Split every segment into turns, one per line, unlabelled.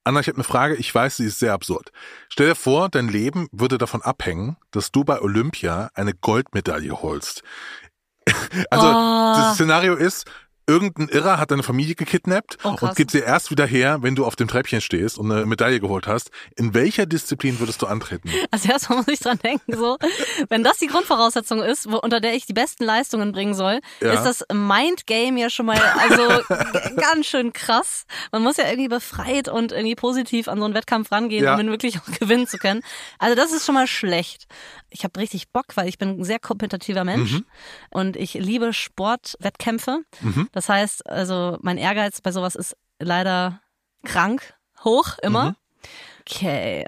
Anna, ich habe eine Frage, ich weiß, sie ist sehr absurd. Stell dir vor, dein Leben würde davon abhängen, dass du bei Olympia eine Goldmedaille holst. Also das Szenario ist, irgendein Irrer hat deine Familie gekidnappt und gibt sie erst wieder her, wenn du auf dem Treppchen stehst und eine Medaille geholt hast. In welcher Disziplin würdest du antreten?
Also erstmal muss ich dran denken, so, wenn das die Grundvoraussetzung ist, unter der ich die besten Leistungen bringen soll, ist das Mindgame ja schon mal ganz schön krass. Man muss ja irgendwie befreit und irgendwie positiv an so einen Wettkampf rangehen, um ihn wirklich auch gewinnen zu können. Also das ist schon mal schlecht. Ich habe richtig Bock, weil ich bin ein sehr kompetitiver Mensch und ich liebe Sportwettkämpfe. Das heißt, also mein Ehrgeiz bei sowas ist leider krank, hoch, immer. Okay,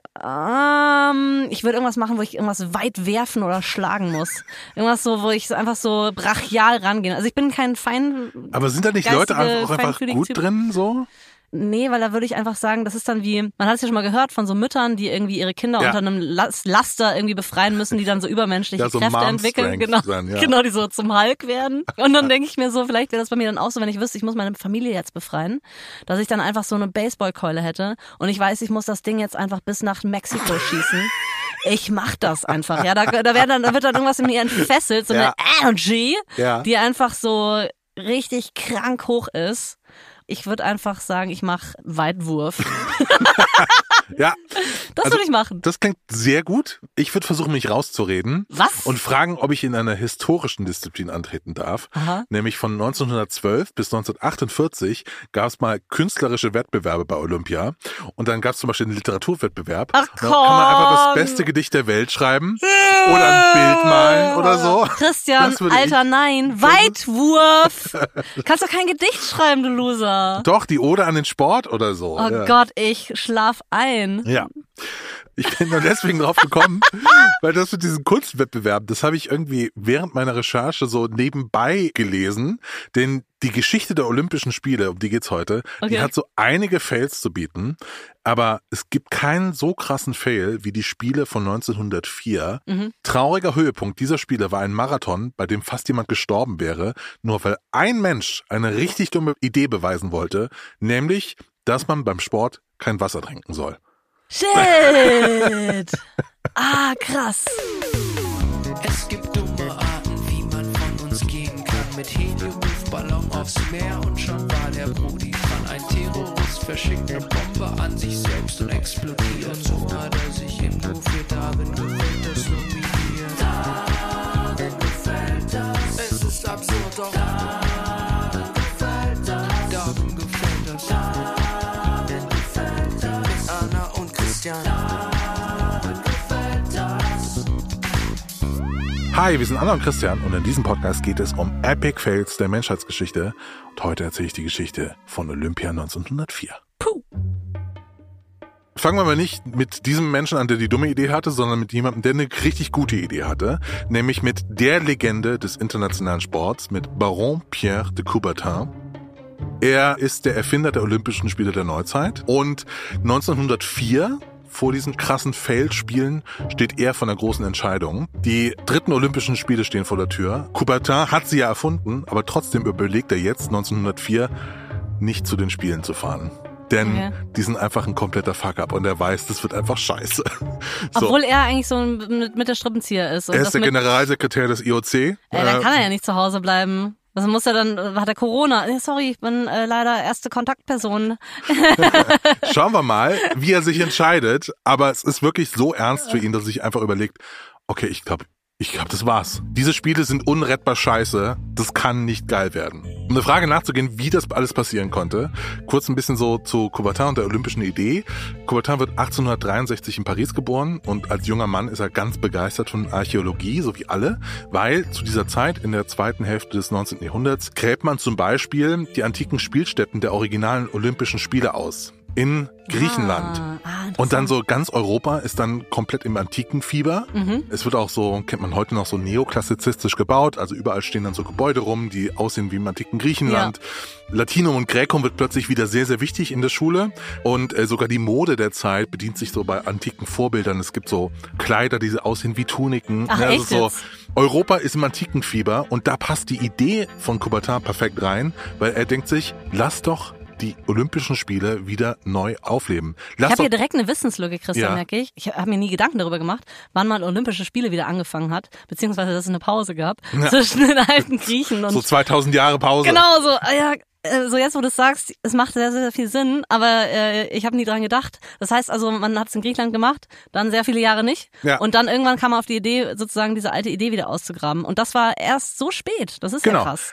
ich würde irgendwas machen, wo ich irgendwas weit werfen oder schlagen muss. Irgendwas so, wo ich einfach so brachial rangehe. Also ich bin kein
Aber sind da nicht Leute auch einfach gut drin, so?
Nee, weil da würde ich einfach sagen, das ist dann wie, man hat es ja schon mal gehört von so Müttern, die irgendwie ihre Kinder unter einem Laster irgendwie befreien müssen, die dann so übermenschliche
so
Kräfte entwickeln. Genau, die so zum Hulk werden. Und dann denke ich mir so, vielleicht wäre das bei mir dann auch so, wenn ich wüsste, ich muss meine Familie jetzt befreien, dass ich dann einfach so eine Baseballkeule hätte und ich weiß, ich muss das Ding jetzt einfach bis nach Mexiko schießen. Ich mach das einfach, ja. Da wird dann irgendwas in mir entfesselt, so eine Energy, die einfach so richtig krank hoch ist. Ich würde einfach sagen, ich mache Weitwurf.
Ja.
Das würde ich machen.
Das klingt sehr gut. Ich würde versuchen, mich rauszureden.
Was?
Und fragen, ob ich in einer historischen Disziplin antreten darf. Aha. Nämlich von 1912 bis 1948 gab es mal künstlerische Wettbewerbe bei Olympia. Und dann gab es zum Beispiel einen Literaturwettbewerb.
Ach komm.
Da kann man einfach das beste Gedicht der Welt schreiben. Oder ein Bild malen oder so.
Christian, Alter, nein. Weitwurf. Du kannst doch kein Gedicht schreiben, du Loser.
Doch, die Ode an den Sport oder so.
Oh Gott, ich schlaf ein.
Ja. Ich bin dann deswegen drauf gekommen, weil das mit diesen Kunstwettbewerben, das habe ich irgendwie während meiner Recherche so nebenbei gelesen, denn die Geschichte der Olympischen Spiele, um die geht's heute, die hat so einige Fails zu bieten, aber es gibt keinen so krassen Fail wie die Spiele von 1904. Trauriger Höhepunkt dieser Spiele war ein Marathon, bei dem fast jemand gestorben wäre, nur weil ein Mensch eine richtig dumme Idee beweisen wollte, nämlich, dass man beim Sport kein Wasser trinken soll.
Shit! Krass.
Es gibt dumme Arten, wie man von uns gehen kann. Mit Helium-Luftballon aufs Meer und schon war der Brudi dran. Ein Terrorist verschickt eine Bombe an sich selbst und explodiert. So hat er sich im Nu für Darwin gefällt das nominiert. Darwin gefällt das. Es ist absurd, doch Darwin gefällt das. Darwin gefällt das. Darwin gefällt das. Mit Anna und Christian. Darwin gefällt das.
Hi, wir sind Anna und Christian und in diesem Podcast geht es um Epic Fails der Menschheitsgeschichte und heute erzähle ich die Geschichte von Olympia 1904.
Puh.
Fangen wir mal nicht mit diesem Menschen an, der die dumme Idee hatte, sondern mit jemandem, der eine richtig gute Idee hatte, nämlich mit der Legende des internationalen Sports, mit Baron Pierre de Coubertin. Er ist der Erfinder der Olympischen Spiele der Neuzeit und 1904 vor diesen krassen Fail-Spielen steht er vor einer großen Entscheidung. Die 3. Olympischen Spiele stehen vor der Tür. Coubertin hat sie ja erfunden, aber trotzdem überlegt er jetzt 1904 nicht zu den Spielen zu fahren. Denn die sind einfach ein kompletter Fuck-up und er weiß, das wird einfach scheiße. So.
Obwohl er eigentlich so mit der Strippenzieher ist. Und
er ist der Generalsekretär des IOC.
Dann kann er ja nicht zu Hause bleiben. Also muss er dann, hat er Corona? Sorry, ich bin leider erste Kontaktperson.
Schauen wir mal, wie er sich entscheidet. Aber es ist wirklich so ernst für ihn, dass er sich einfach überlegt, okay, ich glaube, das war's. Diese Spiele sind unrettbar scheiße. Das kann nicht geil werden. Um eine Frage nachzugehen, wie das alles passieren konnte, kurz ein bisschen so zu Coubertin und der olympischen Idee. Coubertin wird 1863 in Paris geboren und als junger Mann ist er ganz begeistert von Archäologie, so wie alle, weil zu dieser Zeit in der zweiten Hälfte des 19. Jahrhunderts gräbt man zum Beispiel die antiken Spielstätten der originalen Olympischen Spiele aus. In Griechenland. Und dann so ganz Europa ist dann komplett im Antikenfieber. Es wird auch so, kennt man heute noch so neoklassizistisch gebaut. Also überall stehen dann so Gebäude rum, die aussehen wie im antiken Griechenland. Ja. Latinum und Graecum wird plötzlich wieder sehr, sehr wichtig in der Schule. Und sogar die Mode der Zeit bedient sich so bei antiken Vorbildern. Es gibt so Kleider, die aussehen wie Tuniken.
Ach,
also
echt
so
jetzt?
Europa ist im Antikenfieber und da passt die Idee von Coubertin perfekt rein, weil er denkt sich, lass doch die Olympischen Spiele wieder neu aufleben.
Ich habe hier direkt eine Wissenslücke, Christian, merke ich. Ich habe mir nie Gedanken darüber gemacht, wann mal Olympische Spiele wieder angefangen hat, beziehungsweise dass es eine Pause gab zwischen den alten Griechen und...
So 2000 Jahre Pause.
Genau, so, ja. So jetzt, wo du es sagst, es macht sehr, sehr viel Sinn, aber ich habe nie dran gedacht. Das heißt also, man hat es in Griechenland gemacht, dann sehr viele Jahre nicht und dann irgendwann kam man auf die Idee, sozusagen diese alte Idee wieder auszugraben. Und das war erst so spät. Das ist ja krass.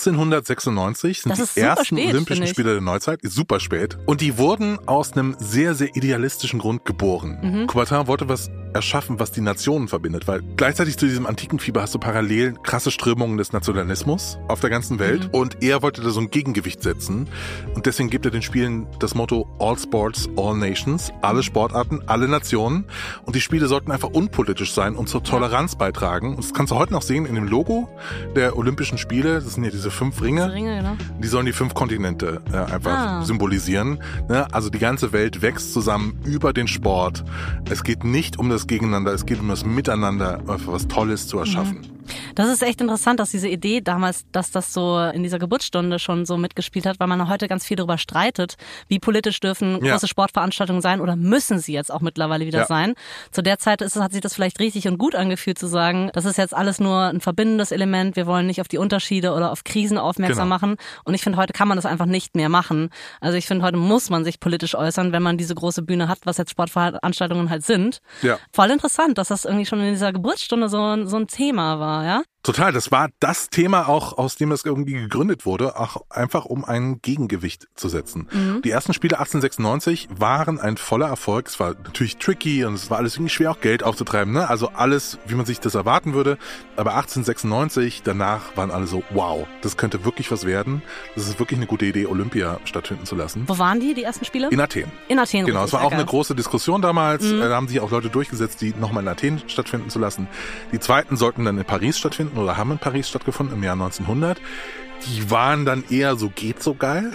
1896 sind die ersten Olympischen Spiele der Neuzeit. Super spät. Und die wurden aus einem sehr, sehr idealistischen Grund geboren. Coubertin wollte was erschaffen, was die Nationen verbindet, weil gleichzeitig zu diesem antiken Fieber hast du parallel krasse Strömungen des Nationalismus auf der ganzen Welt und er wollte da so ein Gegengewicht setzen und deswegen gibt er den Spielen das Motto All Sports, All Nations, alle Sportarten, alle Nationen und die Spiele sollten einfach unpolitisch sein und zur Toleranz beitragen und das kannst du heute noch sehen in dem Logo der Olympischen Spiele, das sind ja diese 5 Ringe,
genau.
Die sollen die 5 Kontinente einfach symbolisieren, ne? Also die ganze Welt wächst zusammen über den Sport, es geht nicht um das Gegeneinander, es geht um das Miteinander, einfach was Tolles zu erschaffen.
Das ist echt interessant, dass diese Idee damals, dass das so in dieser Geburtsstunde schon so mitgespielt hat, weil man heute ganz viel darüber streitet, wie politisch dürfen große Sportveranstaltungen sein oder müssen sie jetzt auch mittlerweile wieder sein. Zu der Zeit hat sich das vielleicht richtig und gut angefühlt zu sagen, das ist jetzt alles nur ein verbindendes Element, wir wollen nicht auf die Unterschiede oder auf Krisen aufmerksam machen und ich finde, heute kann man das einfach nicht mehr machen. Also ich finde, heute muss man sich politisch äußern, wenn man diese große Bühne hat, was jetzt Sportveranstaltungen halt sind. Ja. Voll interessant, dass das irgendwie schon in dieser Geburtsstunde so ein Thema war, ja?
Total, das war das Thema auch, aus dem es irgendwie gegründet wurde, auch einfach um ein Gegengewicht zu setzen. Die ersten Spiele 1896 waren ein voller Erfolg. Es war natürlich tricky und es war alles irgendwie schwer, auch Geld aufzutreiben, ne? Also alles, wie man sich das erwarten würde. Aber 1896, danach waren alle so, wow, das könnte wirklich was werden. Das ist wirklich eine gute Idee, Olympia stattfinden zu lassen.
Wo waren die ersten Spiele?
In Athen.
In Athen.
Genau, es war auch eine große Diskussion damals. Da haben sich auch Leute durchgesetzt, die nochmal in Athen stattfinden zu lassen. Die zweiten sollten dann in Paris stattfinden oder haben in Paris stattgefunden im Jahr 1900. Die waren dann eher so, geht so geil.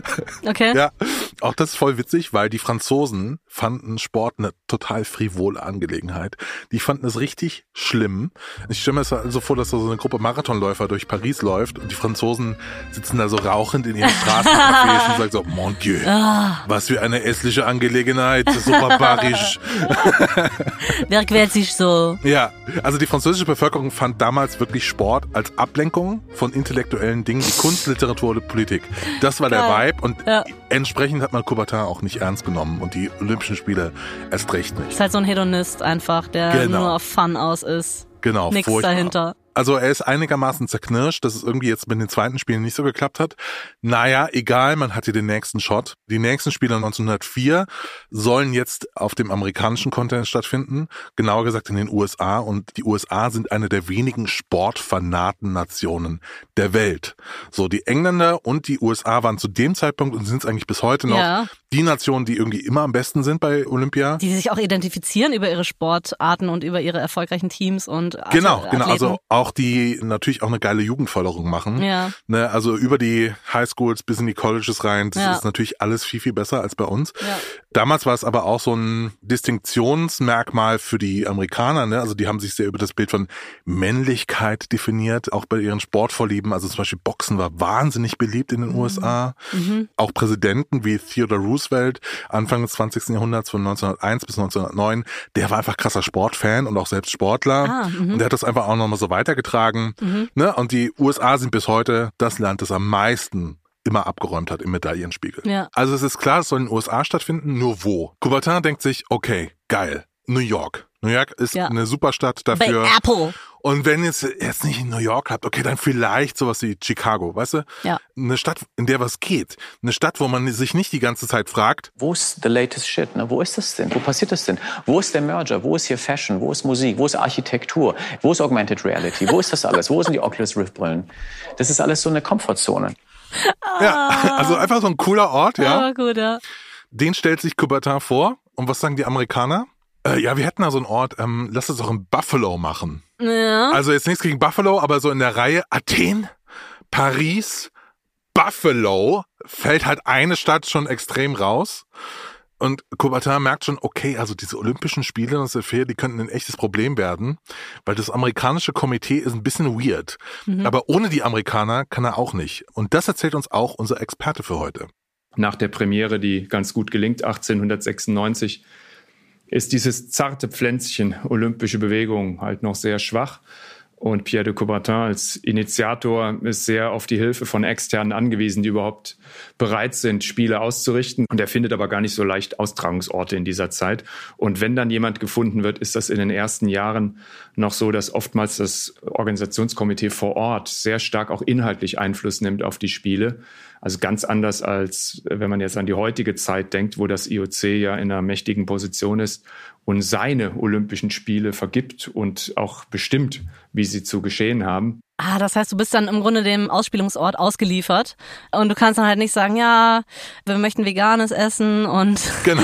Okay.
Ja, auch das ist voll witzig, weil die Franzosen fanden Sport eine total frivole Angelegenheit. Die fanden es richtig schlimm. Ich stelle mir so vor, dass da so eine Gruppe Marathonläufer durch Paris läuft und die Franzosen sitzen da so rauchend in ihren Straßencafés und sagen so, mon Dieu, was für eine hässliche Angelegenheit, so barbarisch.
Wer quält sich so?
Ja, also die französische Bevölkerung fand damals wirklich Sport als Ablenkung von intellektuellen Dingen, wie Kunst, Literatur, Politik. Das war der Vibe und entsprechend hat man Coubertin auch nicht ernst genommen und die Olympischen Spiele erst recht nicht.
Ist halt so ein Hedonist einfach, der nur auf Fun aus ist.
Genau,
nichts dahinter.
Also er ist einigermaßen zerknirscht, dass es irgendwie jetzt mit den zweiten Spielen nicht so geklappt hat. Naja, egal, man hatte den nächsten Shot. Die nächsten Spiele 1904 sollen jetzt auf dem amerikanischen Kontinent stattfinden, genauer gesagt in den USA. Und die USA sind eine der wenigen Sportfanaten-Nationen der Welt. So, die Engländer und die USA waren zu dem Zeitpunkt und sind es eigentlich bis heute noch die Nationen, die irgendwie immer am besten sind bei Olympia. Die
sich auch identifizieren über ihre Sportarten und über ihre erfolgreichen Teams und
Genau, also auch die natürlich auch eine geile Jugendförderung machen.
Ja.
Ne, also über die Highschools bis in die Colleges rein. Das ist natürlich alles viel, viel besser als bei uns.
Ja.
Damals war es aber auch so ein Distinktionsmerkmal für die Amerikaner. Ne? Also die haben sich sehr über das Bild von Männlichkeit definiert, auch bei ihren Sportvorlieben. Also zum Beispiel Boxen war wahnsinnig beliebt in den USA. Auch Präsidenten wie Theodore Roosevelt Anfang des 20. Jahrhunderts von 1901 bis 1909, der war einfach krasser Sportfan und auch selbst Sportler. Und der hat das einfach auch nochmal so weitergetragen. Ne? Und die USA sind bis heute das Land, das am meisten immer abgeräumt hat im Medaillenspiegel.
Ja.
Also es ist klar, es soll in den USA stattfinden, nur wo? Coubertin denkt sich, okay, geil, New York. New York ist eine super Stadt dafür.
Bei Apple.
Und wenn ihr es jetzt nicht in New York habt, okay, dann vielleicht sowas wie Chicago, weißt du?
Ja.
Eine Stadt, in der was geht. Eine Stadt, wo man sich nicht die ganze Zeit fragt,
wo ist the latest shit? Ne? Wo ist das denn? Wo passiert das denn? Wo ist der Merger? Wo ist hier Fashion? Wo ist Musik? Wo ist Architektur? Wo ist Augmented Reality? Wo ist das alles? Wo sind die Oculus Rift Brillen? Das ist alles so eine Komfortzone.
Ja, also einfach so ein cooler Ort, ja.
Aber gut, ja.
Den stellt sich Coubertin vor. Und was sagen die Amerikaner? Ja, wir hätten da so einen Ort, lass uns doch in Buffalo machen.
Ja.
Also jetzt nichts gegen Buffalo, aber so in der Reihe Athen, Paris, Buffalo fällt halt eine Stadt schon extrem raus. Und Coubertin merkt schon, okay, also diese Olympischen Spiele, das ist fair, die könnten ein echtes Problem werden, weil das amerikanische Komitee ist ein bisschen weird. Aber ohne die Amerikaner kann er auch nicht. Und das erzählt uns auch unser Experte für heute.
nach der Premiere, die ganz gut gelingt, 1896, ist dieses zarte Pflänzchen olympische Bewegung halt noch sehr schwach. Und Pierre de Coubertin als Initiator ist sehr auf die Hilfe von Externen angewiesen, die überhaupt bereit sind, Spiele auszurichten. Und er findet aber gar nicht so leicht Austragungsorte in dieser Zeit. Und wenn dann jemand gefunden wird, ist das in den ersten Jahren noch so, dass oftmals das Organisationskomitee vor Ort sehr stark auch inhaltlich Einfluss nimmt auf die Spiele. Also ganz anders als wenn man jetzt an die heutige Zeit denkt, wo das IOC ja in einer mächtigen Position ist und seine Olympischen Spiele vergibt und auch bestimmt, wie sie zu geschehen haben.
Das heißt, du bist dann im Grunde dem Ausspielungsort ausgeliefert und du kannst dann halt nicht sagen, ja, wir möchten veganes Essen und,
Genau.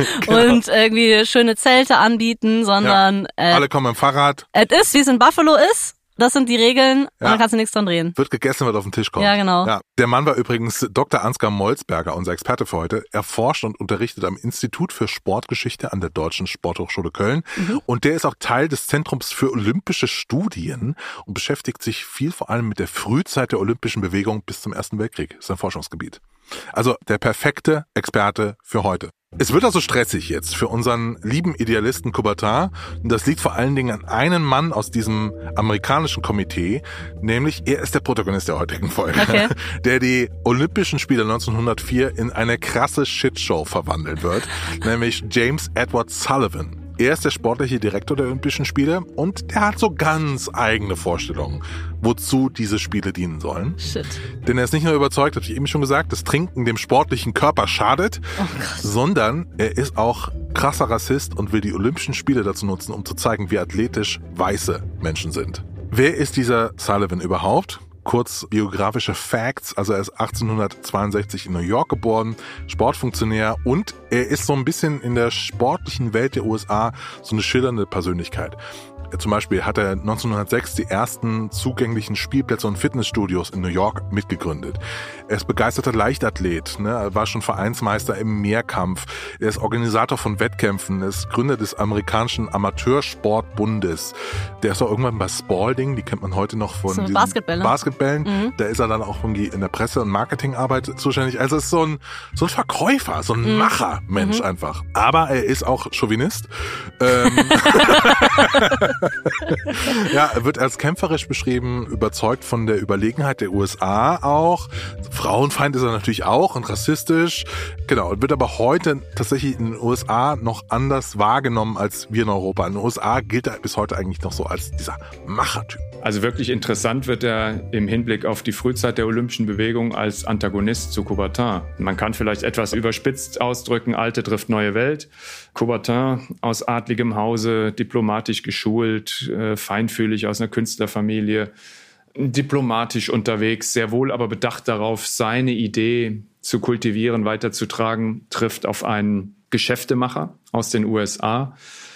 und irgendwie schöne Zelte anbieten, sondern
alle kommen im Fahrrad.
Es ist, wie es in Buffalo ist. Das sind die Regeln und dann kannst du nichts dran drehen.
Wird gegessen, wird auf den Tisch kommen.
Ja, genau.
Ja. Der Mann war übrigens Dr. Ansgar Molzberger, unser Experte für heute. Er forscht und unterrichtet am Institut für Sportgeschichte an der Deutschen Sporthochschule Köln. Und der ist auch Teil des Zentrums für Olympische Studien und beschäftigt sich viel vor allem mit der Frühzeit der olympischen Bewegung bis zum Ersten Weltkrieg. Das ist sein Forschungsgebiet. Also der perfekte Experte für heute. Es wird also stressig jetzt für unseren lieben Idealisten Coubertin. Und das liegt vor allen Dingen an einem Mann aus diesem amerikanischen Komitee, nämlich er ist der Protagonist der heutigen Folge, der die Olympischen Spiele 1904 in eine krasse Shitshow verwandeln wird, nämlich James Edward Sullivan. Er ist der sportliche Direktor der Olympischen Spiele und der hat so ganz eigene Vorstellungen, wozu diese Spiele dienen sollen.
Shit.
Denn er ist nicht nur überzeugt, habe ich eben schon gesagt, dass Trinken dem sportlichen Körper schadet, sondern er ist auch krasser Rassist und will die Olympischen Spiele dazu nutzen, um zu zeigen, wie athletisch weiße Menschen sind. Wer ist dieser Sullivan überhaupt? Kurz biografische Facts, also er ist 1862 in New York geboren, Sportfunktionär und er ist so ein bisschen in der sportlichen Welt der USA so eine schillernde Persönlichkeit. Zum Beispiel hat er 1906 die ersten zugänglichen Spielplätze und Fitnessstudios in New York mitgegründet. Er ist begeisterter Leichtathlet, er war schon Vereinsmeister im Mehrkampf, er ist Organisator von Wettkämpfen, er ist Gründer des amerikanischen Amateursportbundes. Der ist auch irgendwann bei Spalding, die kennt man heute noch von
so
diesen Basketbällen. Da ist er dann auch irgendwie in der Presse- und Marketingarbeit zuständig. Also er ist so ein Verkäufer, so ein Machermensch einfach. Aber er ist auch Chauvinist. Ja, er wird als kämpferisch beschrieben, überzeugt von der Überlegenheit der USA auch. Frauenfeind ist er natürlich auch und rassistisch. Genau, und wird aber heute tatsächlich in den USA noch anders wahrgenommen als wir in Europa. In den USA gilt er bis heute eigentlich noch so als dieser Machertyp.
Also wirklich interessant wird er im Hinblick auf die Frühzeit der Olympischen Bewegung als Antagonist zu Coubertin. Man kann vielleicht etwas überspitzt ausdrücken, alte trifft neue Welt. Coubertin aus adligem Hause, diplomatisch geschult, feinfühlig aus einer Künstlerfamilie, diplomatisch unterwegs, sehr wohl aber bedacht darauf, seine Idee zu kultivieren, weiterzutragen, trifft auf einen Geschäftemacher aus den USA,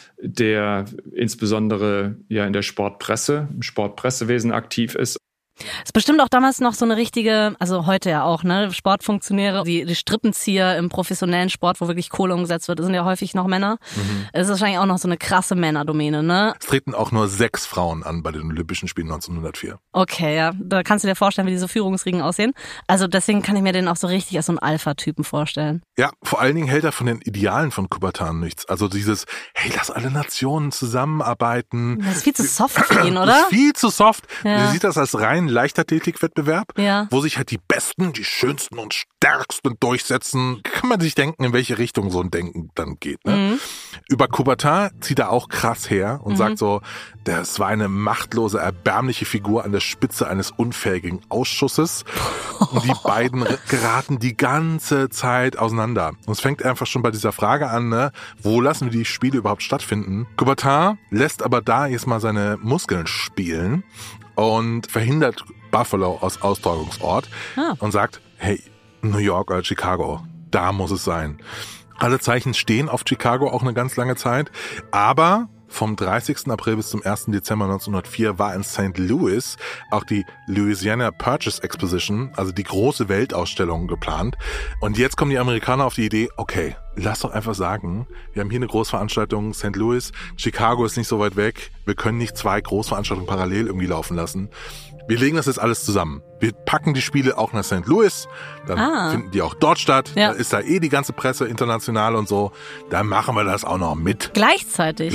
der insbesondere ja in der Sportpresse, im Sportpressewesen aktiv ist.
Es ist bestimmt auch damals noch so eine richtige, also heute ja auch, Sportfunktionäre, die Strippenzieher im professionellen Sport, wo wirklich Kohle umgesetzt wird, das sind ja häufig noch Männer. Es ist wahrscheinlich auch noch so eine krasse Männerdomäne, ne?
Es treten auch nur 6 Frauen an bei den Olympischen Spielen 1904.
Okay, ja, da kannst du dir vorstellen, wie diese Führungsriegen aussehen. Also deswegen kann ich mir den auch so richtig als so einen Alpha-Typen vorstellen.
Ja, vor allen Dingen hält er von den Idealen von Coubertin nichts. Also dieses, hey, lass alle Nationen zusammenarbeiten.
Das ist viel zu soft für ihn, oder?
Das ist viel zu soft.
Ja.
Er sieht das als rein Leichtathletikwettbewerb,
ja,
wo sich halt die Besten, die Schönsten und Stärksten durchsetzen. Kann man sich denken, in welche Richtung so ein Denken dann geht. Ne? Über Coubertin zieht er auch krass her und sagt so, das war eine machtlose, erbärmliche Figur an der Spitze eines unfähigen Ausschusses. Und die beiden geraten die ganze Zeit auseinander. Und es fängt einfach schon bei dieser Frage an, wo lassen wir die Spiele überhaupt stattfinden? Coubertin lässt aber da jetzt mal seine Muskeln spielen und verhindert Buffalo als Austragungsort und sagt, hey, New York oder Chicago, da muss es sein. Alle Zeichen stehen auf Chicago auch eine ganz lange Zeit, aber vom 30. April bis zum 1. Dezember 1904 war in St. Louis auch die Louisiana Purchase Exposition, also die große Weltausstellung, geplant. Und jetzt kommen die Amerikaner auf die Idee, okay, lass doch einfach sagen, wir haben hier eine Großveranstaltung, St. Louis, Chicago ist nicht so weit weg, wir können nicht 2 Großveranstaltungen parallel irgendwie laufen lassen. Wir legen das jetzt alles zusammen. Wir packen die Spiele auch nach St. Louis, dann finden die auch dort statt. Ja. Da ist da die ganze Presse international und so. Dann machen wir das auch noch mit.
Gleichzeitig,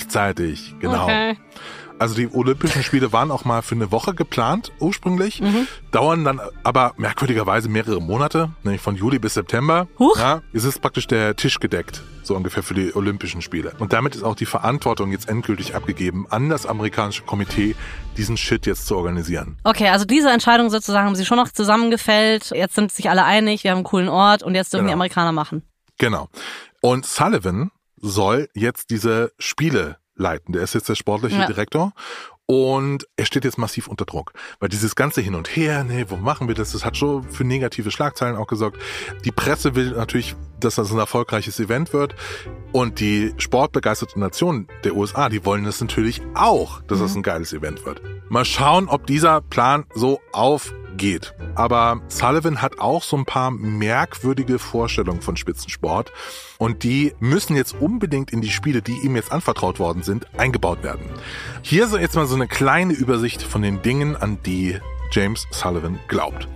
genau.
Okay.
Also die Olympischen Spiele waren auch mal für eine Woche geplant, ursprünglich, dauern dann aber merkwürdigerweise mehrere Monate, nämlich von Juli bis September.
Huch.
Ja, es ist praktisch der Tisch gedeckt, so ungefähr für die Olympischen Spiele. Und damit ist auch die Verantwortung jetzt endgültig abgegeben an das amerikanische Komitee, diesen Shit jetzt zu organisieren.
Okay, also diese Entscheidung sozusagen haben sie schon noch zusammengefällt. Jetzt sind sich alle einig, wir haben einen coolen Ort und jetzt dürfen die Amerikaner machen.
Genau. Und Sullivan soll jetzt diese Spiele leiten. Der ist jetzt der sportliche Direktor und er steht jetzt massiv unter Druck, weil dieses ganze Hin und Her, wo machen wir das? Das hat schon für negative Schlagzeilen auch gesorgt. Die Presse will natürlich, dass das ein erfolgreiches Event wird und die sportbegeisterte Nation der USA, die wollen das natürlich auch, dass das ein geiles Event wird. Mal schauen, ob dieser Plan so aufgeht. Aber Sullivan hat auch so ein paar merkwürdige Vorstellungen von Spitzensport und die müssen jetzt unbedingt in die Spiele, die ihm jetzt anvertraut worden sind, eingebaut werden. Hier ist jetzt mal so eine kleine Übersicht von den Dingen, an die James Sullivan glaubt.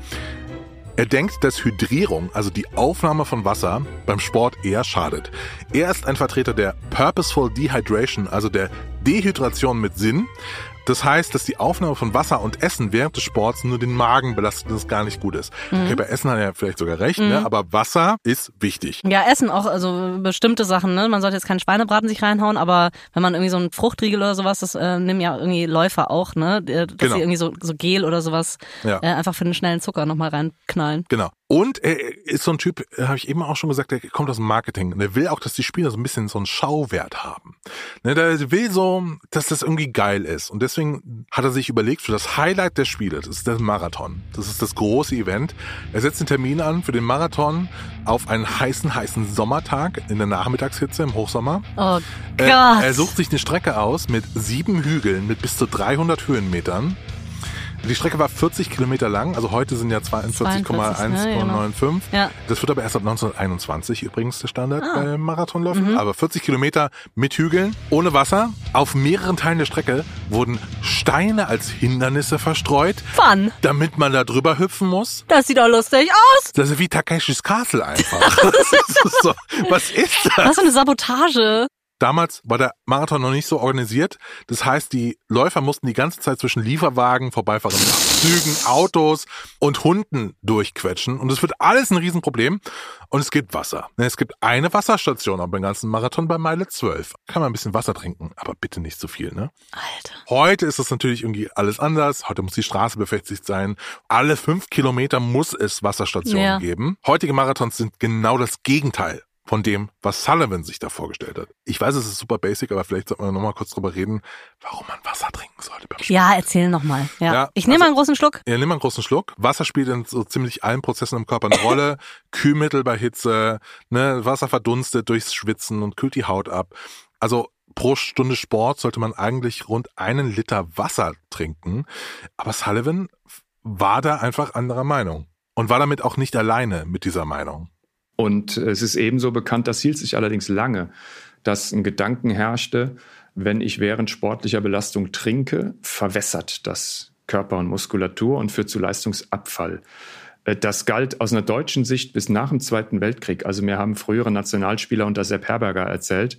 Er denkt, dass Hydrierung, also die Aufnahme von Wasser, beim Sport eher schadet. Er ist ein Vertreter der Purposeful Dehydration, also der Dehydration mit Sinn. Das heißt, dass die Aufnahme von Wasser und Essen während des Sports nur den Magen belastet, das gar nicht gut ist. Okay, bei Essen hat er vielleicht sogar recht, aber Wasser ist wichtig.
Ja, Essen auch, also bestimmte Sachen, ne? Man sollte jetzt keinen Schweinebraten sich reinhauen, aber wenn man irgendwie so einen Fruchtriegel oder sowas, das nehmen ja irgendwie Läufer auch, ne? Dass sie irgendwie so Gel oder sowas einfach für den schnellen Zucker nochmal reinknallen.
Genau. Und er ist so ein Typ, habe ich eben auch schon gesagt, der kommt aus dem Marketing. Und er will auch, dass die Spieler so ein bisschen so einen Schauwert haben. Ne, der will so, dass das irgendwie geil ist. Und deswegen hat er sich überlegt, für das Highlight der Spiele, das ist der Marathon. Das ist das große Event. Er setzt den Termin an für den Marathon auf einen heißen Sommertag in der Nachmittagshitze im Hochsommer.
Oh Gott.
Er sucht sich eine Strecke aus mit 7 Hügeln mit bis zu 300 Höhenmetern. Die Strecke war 40 Kilometer lang, also heute sind ja 42,195. Ja. Das wird aber erst ab 1921 übrigens der Standard bei Marathonläufen. Aber 40 Kilometer mit Hügeln, ohne Wasser. Auf mehreren Teilen der Strecke wurden Steine als Hindernisse verstreut.
Fun.
Damit man da drüber hüpfen muss.
Das sieht doch lustig aus.
Das ist wie Takeshis Castle einfach. So, was ist das?
Was für eine Sabotage.
Damals war der Marathon noch nicht so organisiert. Das heißt, die Läufer mussten die ganze Zeit zwischen Lieferwagen, vorbeifahrenden Zügen, Autos und Hunden durchquetschen. Und es wird alles ein Riesenproblem. Und es gibt Wasser. Es gibt eine Wasserstation beim ganzen Marathon bei Meile 12. Kann man ein bisschen Wasser trinken, aber bitte nicht zu viel, ne?
Alter.
Heute ist es natürlich irgendwie alles anders. Heute muss die Straße befestigt sein. Alle 5 Kilometer muss es Wasserstationen geben. Heutige Marathons sind genau das Gegenteil von dem, was Sullivan sich da vorgestellt hat. Ich weiß, es ist super basic, aber vielleicht sollten wir noch mal kurz drüber reden, warum man Wasser trinken sollte beim Spielen.
Ja, erzähl noch mal. Ja. Ich nehme mal einen großen Schluck.
Ja, nimm mal einen großen Schluck. Wasser spielt in so ziemlich allen Prozessen im Körper eine Rolle. Kühlmittel bei Hitze, ne, Wasser verdunstet durchs Schwitzen und kühlt die Haut ab. Also pro Stunde Sport sollte man eigentlich rund 1 Liter Wasser trinken. Aber Sullivan war da einfach anderer Meinung und war damit auch nicht alleine mit dieser Meinung.
Und es ist ebenso bekannt, das hielt sich allerdings lange, dass ein Gedanken herrschte, wenn ich während sportlicher Belastung trinke, verwässert das Körper und Muskulatur und führt zu Leistungsabfall. Das galt aus einer deutschen Sicht bis nach dem Zweiten Weltkrieg. Also mir haben frühere Nationalspieler unter Sepp Herberger erzählt,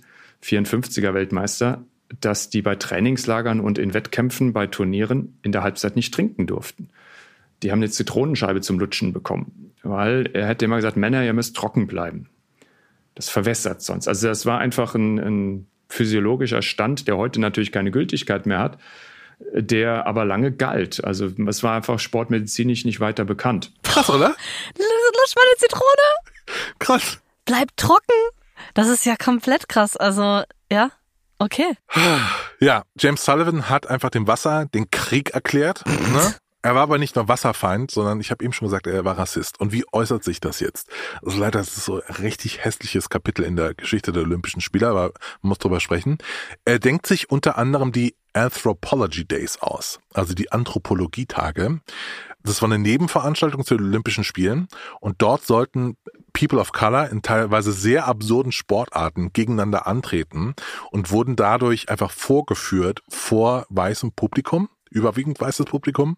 54er Weltmeister, dass die bei Trainingslagern und in Wettkämpfen bei Turnieren in der Halbzeit nicht trinken durften. Die haben eine Zitronenscheibe zum Lutschen bekommen, weil er hätte immer gesagt, Männer, ihr müsst trocken bleiben. Das verwässert sonst. Also das war einfach ein physiologischer Stand, der heute natürlich keine Gültigkeit mehr hat, der aber lange galt. Also es war einfach sportmedizinisch nicht weiter bekannt.
Krass, oder?
Lutscht mal eine Zitrone.
Krass.
Bleibt trocken. Das ist ja komplett krass. Also, ja, okay.
Ja, James Sullivan hat einfach dem Wasser den Krieg erklärt, ne? Er war aber nicht nur Wasserfeind, sondern ich habe eben schon gesagt, er war Rassist. Und wie äußert sich das jetzt? Also leider ist es so ein richtig hässliches Kapitel in der Geschichte der Olympischen Spiele, aber man muss drüber sprechen. Er denkt sich unter anderem die Anthropology Days aus, also die Anthropologietage. Das war eine Nebenveranstaltung zu den Olympischen Spielen und dort sollten People of Color in teilweise sehr absurden Sportarten gegeneinander antreten und wurden dadurch einfach vorgeführt vor weißem Publikum. Überwiegend weißes Publikum.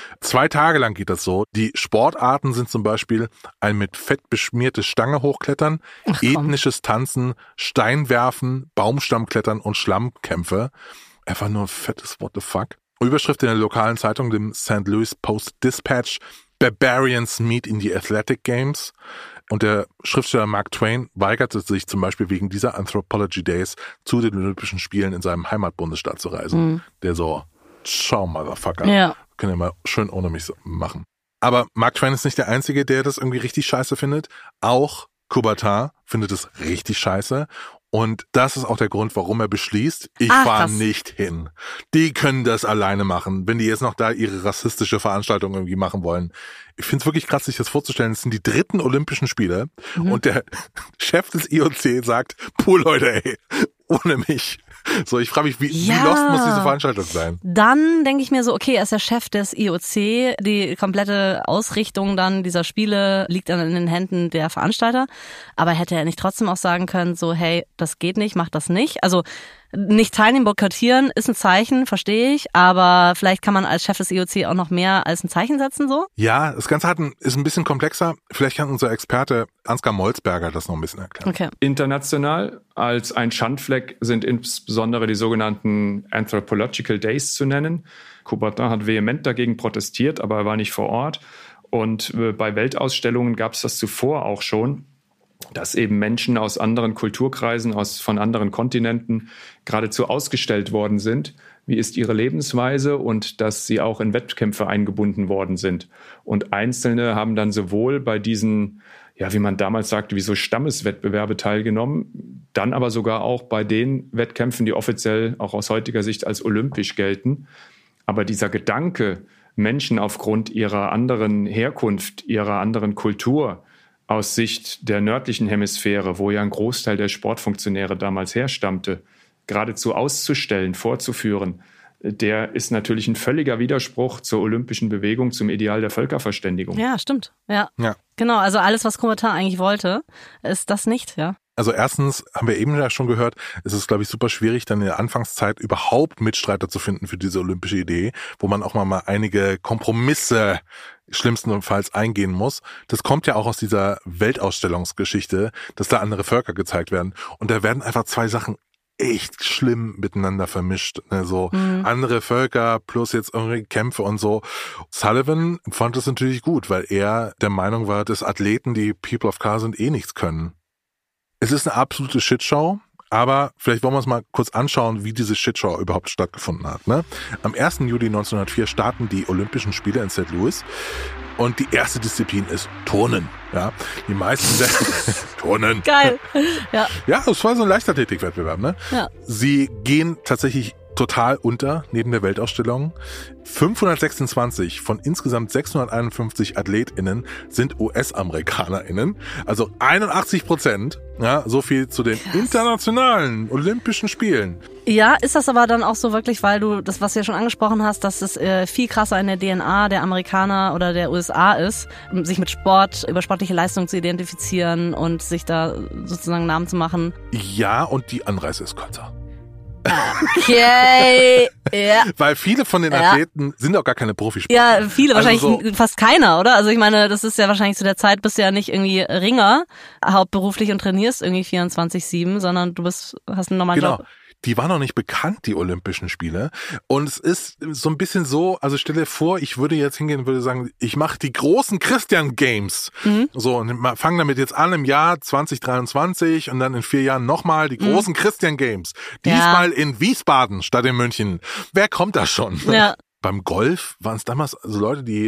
2 Tage lang geht das so. Die Sportarten sind zum Beispiel ein mit Fett beschmiertes Stange hochklettern, ethnisches Tanzen, Steinwerfen, Baumstammklettern und Schlammkämpfe. Einfach nur ein fettes What the fuck. Überschrift in der lokalen Zeitung, dem St. Louis Post-Dispatch: Barbarians meet in the Athletic Games. Und der Schriftsteller Mark Twain weigerte sich zum Beispiel wegen dieser Anthropology Days zu den Olympischen Spielen in seinem Heimatbundesstaat zu reisen. Der so... Schau, Motherfucker. Ja. Können ja mal schön ohne mich machen. Aber Mark Twain ist nicht der Einzige, der das irgendwie richtig scheiße findet. Auch Coubertin findet es richtig scheiße. Und das ist auch der Grund, warum er beschließt, ich fahre nicht hin. Die können das alleine machen, wenn die jetzt noch da ihre rassistische Veranstaltung irgendwie machen wollen. Ich finde es wirklich krass, sich das vorzustellen. Es sind die 3. Olympischen Spiele und der Chef des IOC sagt, puh Leute, ey, ohne mich. So, ich frage mich, wie lost muss diese Veranstaltung sein?
Dann denke ich mir so, okay, er ist der Chef des IOC, die komplette Ausrichtung dann dieser Spiele liegt dann in den Händen der Veranstalter, aber hätte er nicht trotzdem auch sagen können, so hey, das geht nicht, mach das nicht. Also nicht teilnehmen, boykottieren ist ein Zeichen, verstehe ich, aber vielleicht kann man als Chef des IOC auch noch mehr als ein Zeichen setzen, so?
Ja, das Ganze ist ein bisschen komplexer. Vielleicht kann unser Experte Ansgar Molzberger das noch ein bisschen erklären.
Okay.
International als ein Schandfleck sind insbesondere die sogenannten Anthropological Days zu nennen. Coubertin hat vehement dagegen protestiert, aber er war nicht vor Ort. Und bei Weltausstellungen gab es das zuvor auch schon, dass eben Menschen aus anderen Kulturkreisen, von anderen Kontinenten geradezu ausgestellt worden sind. Wie ist ihre Lebensweise und dass sie auch in Wettkämpfe eingebunden worden sind. Und Einzelne haben dann sowohl bei diesen, ja, wie man damals sagte, wie so Stammeswettbewerbe teilgenommen, dann aber sogar auch bei den Wettkämpfen, die offiziell auch aus heutiger Sicht als olympisch gelten. Aber dieser Gedanke, Menschen aufgrund ihrer anderen Herkunft, ihrer anderen Kultur, aus Sicht der nördlichen Hemisphäre, wo ja ein Großteil der Sportfunktionäre damals herstammte, geradezu auszustellen, vorzuführen, der ist natürlich ein völliger Widerspruch zur olympischen Bewegung, zum Ideal der Völkerverständigung.
Ja, stimmt. Ja. Genau, also alles, was Coubertin eigentlich wollte, ist das nicht, ja.
Also erstens, haben wir eben ja schon gehört, es ist, glaube ich, super schwierig, dann in der Anfangszeit überhaupt Mitstreiter zu finden für diese olympische Idee, wo man auch mal einige Kompromisse schlimmstenfalls eingehen muss. Das kommt ja auch aus dieser Weltausstellungsgeschichte, dass da andere Völker gezeigt werden. Und da werden einfach 2 Sachen echt schlimm miteinander vermischt. Ne? So andere Völker plus jetzt irgendwie Kämpfe und so. Sullivan fand das natürlich gut, weil er der Meinung war, dass Athleten, die People of Color sind, nichts können. Es ist eine absolute Shitshow, aber vielleicht wollen wir uns mal kurz anschauen, wie diese Shitshow überhaupt stattgefunden hat. Ne? Am 1. Juli 1904 starten die Olympischen Spiele in St. Louis und die erste Disziplin ist Turnen. Ja, die meisten Turnen.
Geil.
Ja, es war so ein Leichtathletikwettbewerb. Ne? Ja. Sie gehen tatsächlich total unter neben der Weltausstellung. 526 von insgesamt 651 AthletInnen sind US-AmerikanerInnen. Also 81%. Ja, so viel zu den internationalen Olympischen Spielen.
Ja, ist das aber dann auch so wirklich, weil du das, was du ja schon angesprochen hast, dass es viel krasser in der DNA der Amerikaner oder der USA ist, sich mit Sport, über sportliche Leistung zu identifizieren und sich da sozusagen Namen zu machen?
Ja, und die Anreise ist kürzer.
Okay, ja.
Weil viele von den Athleten sind auch gar keine Profisportler.
Ja, viele, wahrscheinlich so fast keiner, oder? Also ich meine, das ist ja wahrscheinlich zu der Zeit, bist du ja nicht irgendwie Ringer hauptberuflich und trainierst irgendwie 24/7, sondern du hast einen normalen Job.
Die waren noch nicht bekannt, die Olympischen Spiele. Und es ist so ein bisschen so, also stell dir vor, ich würde jetzt hingehen und würde sagen, ich mache die großen Christian Games. So, und fangen damit jetzt an im Jahr 2023 und dann in 4 Jahren nochmal die großen Christian Games. Diesmal in Wiesbaden statt in München. Wer kommt da schon? Ja. Beim Golf waren es damals also Leute, die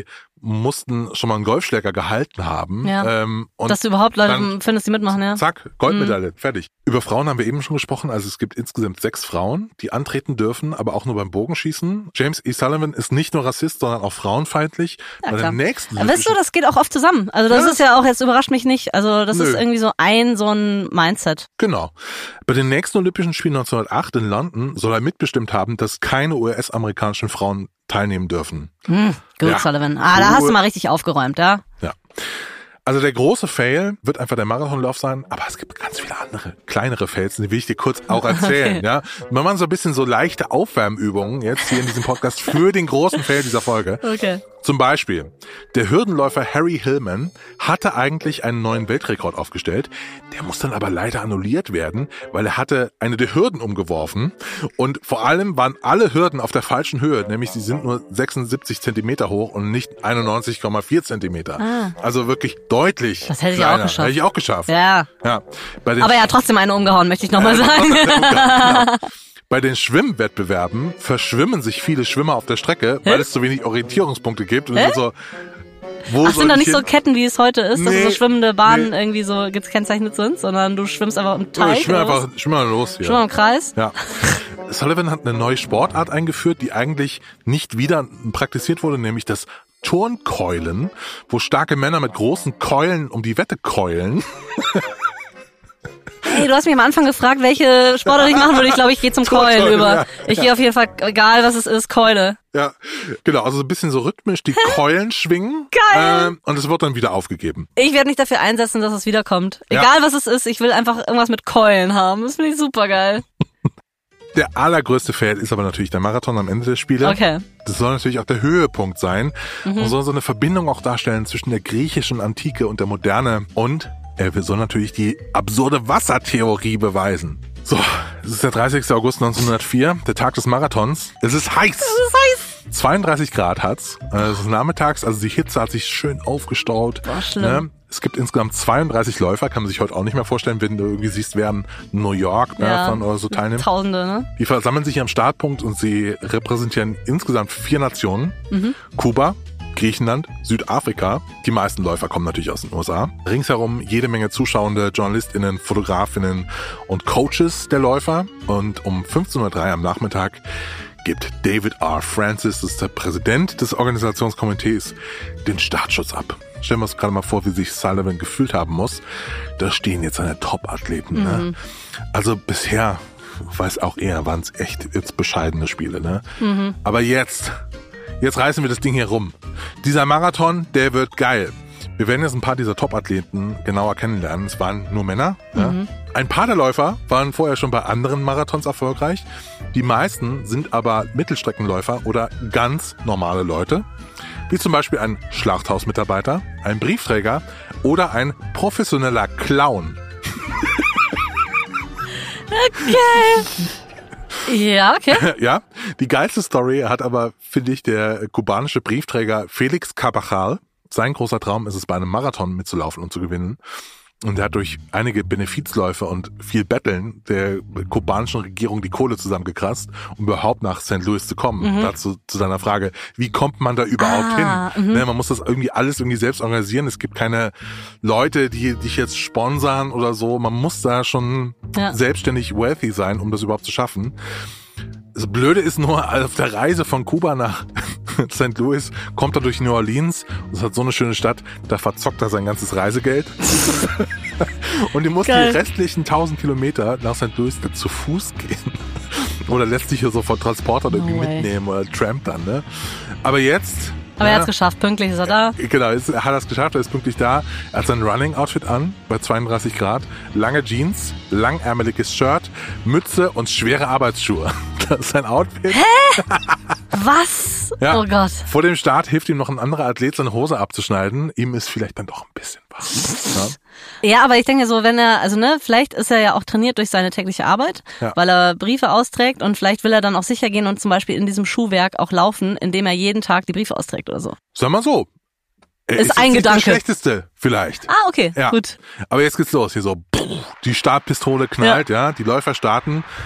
mussten schon mal einen Golfschläger gehalten haben.
Ja.
Und
dass du überhaupt Leute findest, die mitmachen, ja.
Zack, Goldmedaille, fertig. Über Frauen haben wir eben schon gesprochen. Also es gibt insgesamt 6 Frauen, die antreten dürfen, aber auch nur beim Bogenschießen. James E. Sullivan ist nicht nur Rassist, sondern auch frauenfeindlich.
Ja,
Bei
klar.
dem nächsten
Weißt du, das geht auch oft zusammen. Also das ist ja auch, jetzt überrascht mich nicht. Also das ist irgendwie so ein Mindset.
Genau. Bei den nächsten Olympischen Spielen 1908 in London soll er mitbestimmt haben, dass keine US-amerikanischen Frauen teilnehmen dürfen.
Gut,
Ja.
Sullivan. Da hast du mal richtig aufgeräumt, ja?
Ja. Also der große Fail wird einfach der Marathonlauf sein, aber es gibt ganz viele andere, kleinere Fails, die will ich dir kurz auch erzählen.
Okay.
Ja, wir machen so ein bisschen so leichte Aufwärmübungen jetzt hier in diesem Podcast für den großen Fail dieser Folge.
Okay.
Zum Beispiel, der Hürdenläufer Harry Hillman hatte eigentlich einen neuen Weltrekord aufgestellt. Der muss dann aber leider annulliert werden, weil er hatte eine der Hürden umgeworfen. Und vor allem waren alle Hürden auf der falschen Höhe, nämlich sie sind nur 76 Zentimeter hoch und nicht 91,4 Zentimeter. Also wirklich deutlich
Das hätte ich
kleiner.
auch geschafft.
Hätte ich auch geschafft.
Ja.
Ja. Bei den
Aber er hat trotzdem eine umgehauen, möchte ich nochmal sagen.
Genau. Bei den Schwimmwettbewerben verschwimmen sich viele Schwimmer auf der Strecke, weil es zu wenig Orientierungspunkte gibt. Und so, wo
Ach,
soll
sind doch
ich
nicht
hin?
so Ketten, wie es heute ist, dass
Nee,
so schwimmende Bahnen irgendwie so gekennzeichnet sind, sondern du schwimmst einfach im Teich.
Ich schwimm
oder was?
einfach, schwimm mal los hier.
Schwimm im Kreis.
Ja. Sullivan hat eine neue Sportart eingeführt, die eigentlich nicht wieder praktiziert wurde, nämlich das Turnkeulen, wo starke Männer mit großen Keulen um die Wette keulen.
Hey, du hast mich am Anfang gefragt, welche Sportart ich machen würde. Ich glaube, ich gehe zum Keulen
Turnkeulen,
über.
ja.
Ich gehe auf jeden Fall, egal was es ist, Keule.
Ja, genau, also so ein bisschen so rhythmisch die Keulen schwingen.
Geil.
Und es wird dann wieder aufgegeben.
Ich werde mich dafür einsetzen, dass es wiederkommt.
Ja.
Egal was es ist, ich will einfach irgendwas mit Keulen haben. Das finde ich super geil.
Der allergrößte Fail ist aber natürlich der Marathon am Ende der Spiele.
Okay.
Das soll natürlich auch der Höhepunkt sein und soll so eine Verbindung auch darstellen zwischen der griechischen Antike und der Moderne. Und er soll natürlich die absurde Wassertheorie beweisen. So, es ist der 30. August 1904, der Tag des Marathons. Es ist heiß. 32 Grad hat's. Es ist nachmittags, also die Hitze hat sich schön aufgestaut.
Boah, schlimm.
Es gibt insgesamt 32 Läufer, kann man sich heute auch nicht mehr vorstellen, wenn du irgendwie siehst, wer am New York Marathon oder so teilnimmt.
Tausende, ne?
Die versammeln sich am Startpunkt und sie repräsentieren insgesamt 4 Nationen. Kuba, Griechenland, Südafrika. Die meisten Läufer kommen natürlich aus den USA. Ringsherum jede Menge Zuschauende, JournalistInnen, Fotografinnen und Coaches der Läufer. Und um 15:03 Uhr am Nachmittag gibt David R. Francis, das ist der Präsident des Organisationskomitees, den Startschuss ab. Stellen wir uns gerade mal vor, wie sich Sullivan gefühlt haben muss. Da stehen jetzt seine Top-Athleten. Ne? Also bisher, weiß auch er, waren es echt jetzt bescheidene Spiele. Ne? Aber jetzt reißen wir das Ding hier rum. Dieser Marathon, der wird geil. Wir werden jetzt ein paar dieser Top-Athleten genauer kennenlernen. Es waren nur Männer. Ja. Ein paar der Läufer waren vorher schon bei anderen Marathons erfolgreich. Die meisten sind aber Mittelstreckenläufer oder ganz normale Leute. Wie zum Beispiel ein Schlachthausmitarbeiter, ein Briefträger oder ein professioneller Clown.
Ja, okay.
Ja, die geilste Story hat aber, finde ich, der kubanische Briefträger Felix Carvajal. Sein großer Traum ist es, bei einem Marathon mitzulaufen und zu gewinnen. Und er hat durch einige Benefizläufe und viel Betteln der kubanischen Regierung die Kohle zusammengekratzt, um überhaupt nach St. Louis zu kommen. Dazu zu seiner Frage, wie kommt man da überhaupt hin? Ne, man muss das irgendwie alles irgendwie selbst organisieren. Es gibt keine Leute, die dich jetzt sponsern oder so. Man muss da schon selbstständig wealthy sein, um das überhaupt zu schaffen. Das Blöde ist nur, auf der Reise von Kuba nach St. Louis kommt er durch New Orleans. Das hat so eine schöne Stadt, da verzockt er sein ganzes Reisegeld. Und die muss die restlichen 1000 Kilometer nach St. Louis zu Fuß gehen. Oder lässt sich hier so von Transportern irgendwie mitnehmen oder trampt dann, ne? Aber jetzt...
Aber er hat es geschafft, pünktlich ist er da.
Genau, er hat es geschafft, er ist pünktlich da. Er hat sein Running-Outfit an, bei 32 Grad. Lange Jeans, langärmeliges Shirt, Mütze und schwere Arbeitsschuhe. Das ist sein Outfit.
Hä? Was?
Ja.
Oh Gott.
Vor dem Start hilft ihm noch ein anderer Athlet, seine Hose abzuschneiden. Ihm ist vielleicht dann doch ein bisschen was.
Ja, aber ich denke so, wenn er, also ne, vielleicht ist er ja auch trainiert durch seine tägliche Arbeit, weil er Briefe austrägt und vielleicht will er dann auch sicher gehen und zum Beispiel in diesem Schuhwerk auch laufen, indem er jeden Tag die Briefe austrägt oder so.
Sag mal so.
Ist ein
nicht
Gedanke.
Das Schlechteste, vielleicht.
Ah, okay,
Ja.
gut.
Aber jetzt geht's los. Hier so, die Startpistole knallt, ja. Die Läufer starten.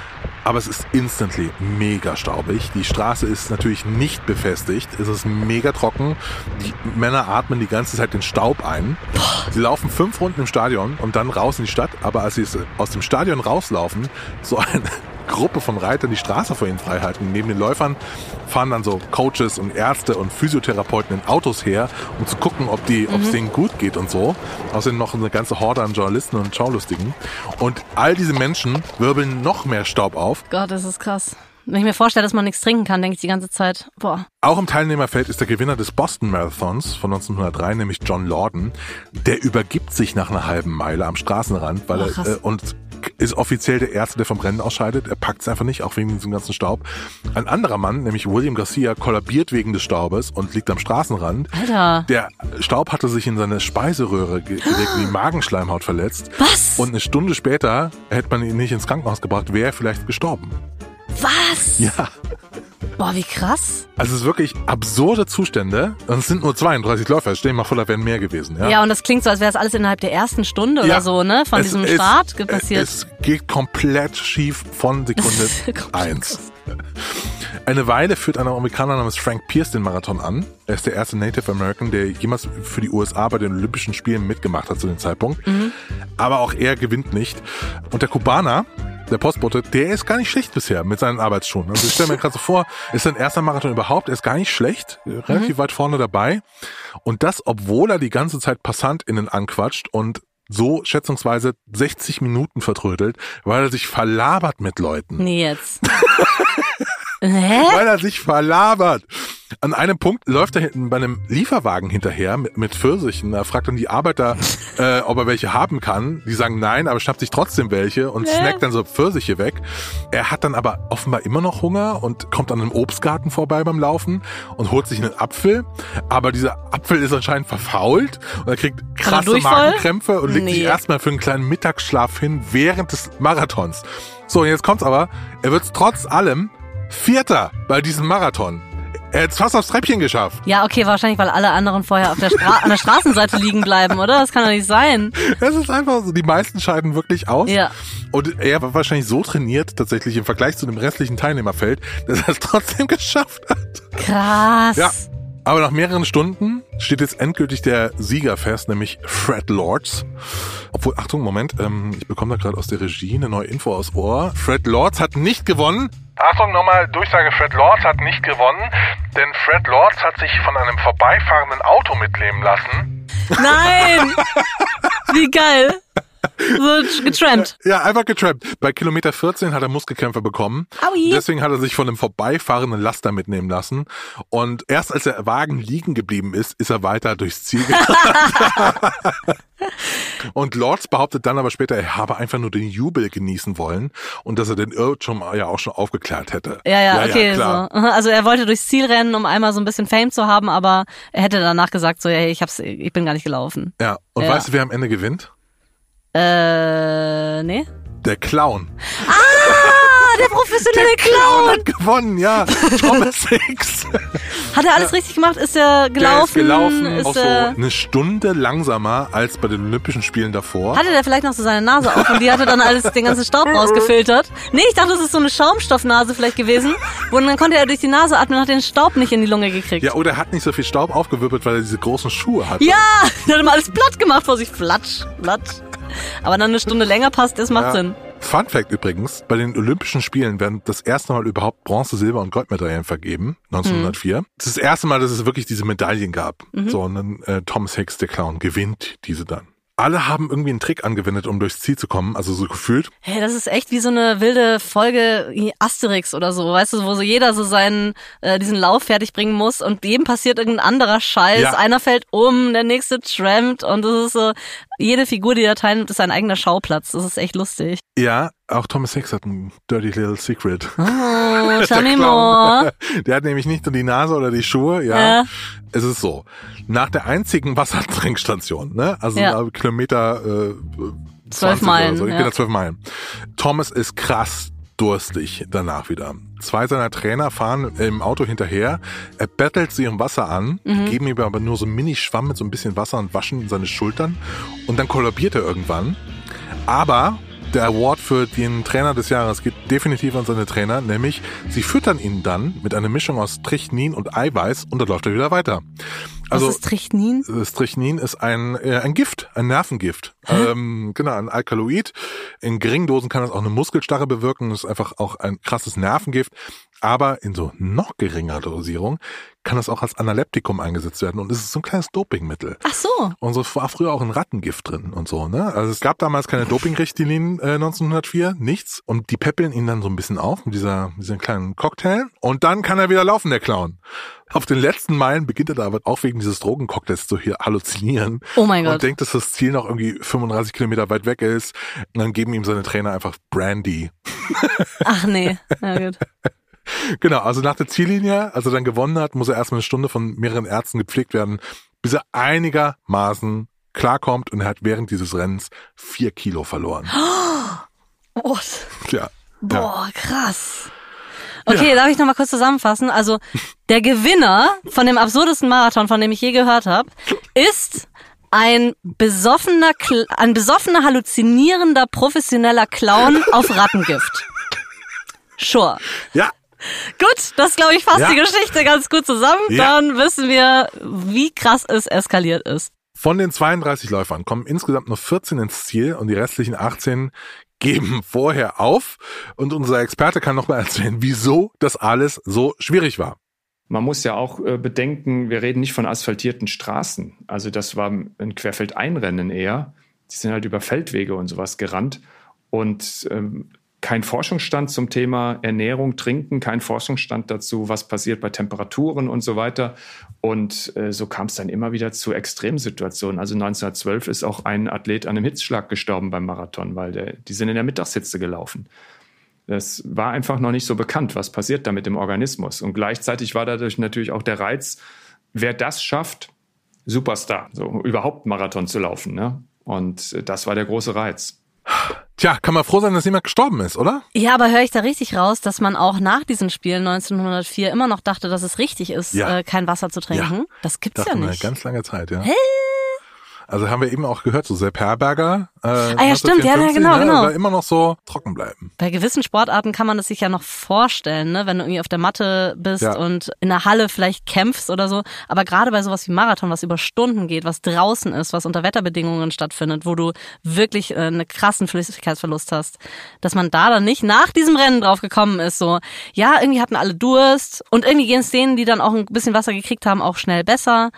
aber es ist instantly mega staubig. Die Straße ist natürlich nicht befestigt. Es ist mega trocken. Die Männer atmen die ganze Zeit den Staub ein. Sie laufen 5 Runden im Stadion und dann raus in die Stadt. Aber als sie aus dem Stadion rauslaufen, so eine Gruppe von Reitern die Straße vor ihnen frei halten. Neben den Läufern fahren dann so Coaches und Ärzte und Physiotherapeuten in Autos her, um zu gucken, ob es denen gut geht und so. Außerdem noch eine ganze Horde an Journalisten und Schaulustigen. Und all diese Menschen wirbeln noch mehr Staub auf.
Gott, das ist krass. Wenn ich mir vorstelle, dass man nichts trinken kann, denke ich die ganze Zeit, boah.
Auch im Teilnehmerfeld ist der Gewinner des Boston Marathons von 1903, nämlich John Lawton. Der übergibt sich nach einer halben Meile am Straßenrand, weil und ist offiziell der Erste, der vom Rennen ausscheidet. Er packt es einfach nicht, auch wegen diesem ganzen Staub. Ein anderer Mann, nämlich William Garcia, kollabiert wegen des Staubes und liegt am Straßenrand.
Alter.
Der Staub hatte sich in seine Speiseröhre gelegt, die Magenschleimhaut verletzt.
Was?
Und eine Stunde später, hätte man ihn nicht ins Krankenhaus gebracht, wäre er vielleicht gestorben.
Was?
Ja.
Boah, wie krass.
Also es ist wirklich absurde Zustände. Und es sind nur 32 Läufer. Stell dir mal vor, da wären mehr gewesen. Ja,
Ja, und das klingt so, als wäre es alles innerhalb der ersten Stunde oder so, ne? Von diesem Start passiert.
Es geht komplett schief von Sekunde 1. Eine Weile führt ein Amerikaner namens Frank Pierce den Marathon an. Er ist der erste Native American, der jemals für die USA bei den Olympischen Spielen mitgemacht hat zu dem Zeitpunkt. Aber auch er gewinnt nicht. Und der Kubaner, der Postbote, der ist gar nicht schlecht bisher mit seinen Arbeitsschuhen. Also ich stelle mir gerade so vor, ist sein erster Marathon überhaupt, er ist gar nicht schlecht, relativ weit vorne dabei. Und das, obwohl er die ganze Zeit PassantInnen anquatscht und so schätzungsweise 60 Minuten vertrödelt, weil er sich verlabert mit Leuten.
Nee, jetzt. Hä?
Weil er sich verlabert. An einem Punkt läuft er hinten bei einem Lieferwagen hinterher mit Pfirsichen. Er fragt dann die Arbeiter, ob er welche haben kann. Die sagen nein, aber schnappt sich trotzdem welche und snackt dann so Pfirsiche weg. Er hat dann aber offenbar immer noch Hunger und kommt an einem Obstgarten vorbei beim Laufen und holt sich einen Apfel. Aber dieser Apfel ist anscheinend verfault und er kriegt krasse Magenkrämpfe und legt sich erstmal für einen kleinen Mittagsschlaf hin während des Marathons. So, und jetzt kommt's aber. Er wird trotz allem Vierter bei diesem Marathon. Er hat es fast aufs Treppchen geschafft.
Ja, okay, wahrscheinlich, weil alle anderen vorher auf an der Straßenseite liegen bleiben, oder? Das kann doch nicht sein.
Es ist einfach so, die meisten scheiden wirklich aus.
Ja.
Und er war wahrscheinlich so trainiert, tatsächlich im Vergleich zu dem restlichen Teilnehmerfeld, dass er es trotzdem geschafft hat.
Krass.
Ja. Aber nach mehreren Stunden steht jetzt endgültig der Sieger fest, nämlich Fred Lords. Obwohl, Achtung, Moment, ich bekomme da gerade aus der Regie eine neue Info aus Ohr. Fred Lords hat nicht gewonnen. Achtung, nochmal, Durchsage, Fred Lords hat nicht gewonnen, denn Fred Lords hat sich von einem vorbeifahrenden Auto mitnehmen lassen.
Nein! Wie geil. So getrampt.
Ja, einfach getrampt. Bei Kilometer 14 hat er Muskelkrämpfe bekommen.
Aui.
Deswegen hat er sich von einem vorbeifahrenden Laster mitnehmen lassen. Und erst als der Wagen liegen geblieben ist er weiter durchs Ziel gerannt. Und Lords behauptet dann aber später, er habe einfach nur den Jubel genießen wollen und dass er den Irrtum ja auch schon aufgeklärt hätte.
Ja, okay,
klar.
so. Also er wollte durchs Ziel rennen, um einmal so ein bisschen Fame zu haben, aber er hätte danach gesagt, so, hey, ich bin gar nicht gelaufen.
Ja, und weißt du, wer am Ende gewinnt?
Nee.
Der Clown.
Der professionelle Clown
hat gewonnen, ja. Thomas Hicks.
Hat er alles richtig gemacht? Ist er gelaufen?
Der ist gelaufen, auch so eine Stunde langsamer als bei den Olympischen Spielen davor.
Hatte der vielleicht noch so seine Nase auf und die hatte dann den ganzen Staub rausgefiltert? Nee, ich dachte, das ist so eine Schaumstoffnase vielleicht gewesen. Und dann konnte er durch die Nase atmen und hat den Staub nicht in die Lunge gekriegt.
Ja, oder er hat nicht so viel Staub aufgewirbelt, weil er diese großen Schuhe hatte.
Ja, der hat immer alles platt gemacht vor sich. Flatsch. Aber dann eine Stunde länger passt, das macht Sinn.
Fun Fact übrigens, bei den Olympischen Spielen werden das erste Mal überhaupt Bronze-, Silber- und Goldmedaillen vergeben, 1904. Das ist das erste Mal, dass es wirklich diese Medaillen gab. So, und dann Thomas Hicks, der Clown, gewinnt diese dann. Alle haben irgendwie einen Trick angewendet, um durchs Ziel zu kommen, also so gefühlt.
Hey, das ist echt wie so eine wilde Folge Asterix oder so, weißt du, wo so jeder so diesen Lauf fertig bringen muss und jedem passiert irgendein anderer Scheiß. Ja. Einer fällt um, der nächste trampt und das ist so, jede Figur, die da teilnimmt, ist ein eigener Schauplatz. Das ist echt lustig.
Ja, auch Thomas Hicks hat ein dirty little secret.
Oh, tell me more.
Der hat nämlich nicht nur die Nase oder die Schuhe, ja. Es ist so, nach der einzigen Wassertrinkstation, ne, also Kilometer
12 Meilen,
oder so, genau 12 Meilen. Thomas ist krass durstig danach wieder. 2 seiner Trainer fahren im Auto hinterher, er bettelt sie im Wasser an, geben ihm aber nur so einen Mini-Schwamm mit so ein bisschen Wasser und waschen seine Schultern und dann kollabiert er irgendwann. Aber Der Award für den Trainer des Jahres geht definitiv an seine Trainer, nämlich sie füttern ihn dann mit einer Mischung aus Strychnin und Eiweiß und dann läuft er wieder weiter. Also,
was ist Strychnin?
Strychnin ist ein Gift, ein Nervengift. Genau, ein Alkaloid. In geringen Dosen kann das auch eine Muskelstarre bewirken. Das ist einfach auch ein krasses Nervengift. Aber in so noch geringerer Dosierung kann das auch als Analeptikum eingesetzt werden und es ist so ein kleines Dopingmittel.
Ach so.
Und so war früher auch ein Rattengift drin und so, ne? Also es gab damals keine Dopingrichtlinien 1904, nichts. Und die peppeln ihn dann so ein bisschen auf mit diesem kleinen Cocktail und dann kann er wieder laufen, der Clown. Auf den letzten Meilen beginnt er da aber auch wegen dieses Drogencocktails so hier halluzinieren.
Oh mein Gott.
Und denkt, dass das Ziel noch irgendwie 35 Kilometer weit weg ist. Und dann geben ihm seine Trainer einfach Brandy.
Ach nee, na gut.
Genau, also nach der Ziellinie, als er dann gewonnen hat, muss er erstmal eine Stunde von mehreren Ärzten gepflegt werden, bis er einigermaßen klarkommt und er hat während dieses Rennens 4 Kilo verloren.
Oh.
Ja.
Boah, krass. Okay, darf ich nochmal kurz zusammenfassen? Also, der Gewinner von dem absurdesten Marathon, von dem ich je gehört habe, ist ein besoffener, halluzinierender, professioneller Clown auf Rattengift. Sure.
Ja.
Gut, das glaube ich fasst die Geschichte ganz gut zusammen.
Ja.
Dann wissen wir, wie krass es eskaliert ist.
Von den 32 Läufern kommen insgesamt nur 14 ins Ziel und die restlichen 18 geben vorher auf. Und unser Experte kann nochmal erzählen, wieso das alles so schwierig war.
Man muss ja auch bedenken, wir reden nicht von asphaltierten Straßen. Also das war ein Querfeldeinrennen eher. Die sind halt über Feldwege und sowas gerannt. Und kein Forschungsstand zum Thema Ernährung, Trinken, kein Forschungsstand dazu, was passiert bei Temperaturen und so weiter. Und so kam es dann immer wieder zu Extremsituationen. Also 1912 ist auch ein Athlet an einem Hitzschlag gestorben beim Marathon, weil die sind in der Mittagshitze gelaufen. Das war einfach noch nicht so bekannt, was passiert da mit dem Organismus. Und gleichzeitig war dadurch natürlich auch der Reiz, wer das schafft, Superstar, so überhaupt Marathon zu laufen. Ne? Und das war der große Reiz.
Tja, kann man froh sein, dass jemand gestorben ist, oder?
Ja, aber höre ich da richtig raus, dass man auch nach diesen Spielen 1904 immer noch dachte, dass es richtig ist, kein Wasser zu trinken? Ja. Das gibt's ja nicht.
Eine ganz lange Zeit, ja.
Hä?
Also haben wir eben auch gehört, so Sepp Herberger.
Ja, stimmt, ja, genau.
Da immer noch so trocken bleiben.
Bei gewissen Sportarten kann man das sich ja noch vorstellen, ne, wenn du irgendwie auf der Matte bist und in der Halle vielleicht kämpfst oder so. Aber gerade bei sowas wie Marathon, was über Stunden geht, was draußen ist, was unter Wetterbedingungen stattfindet, wo du wirklich einen krassen Flüssigkeitsverlust hast, dass man da dann nicht nach diesem Rennen drauf gekommen ist, so, ja, irgendwie hatten alle Durst und irgendwie gehen es denen, die dann auch ein bisschen Wasser gekriegt haben, auch schnell besser.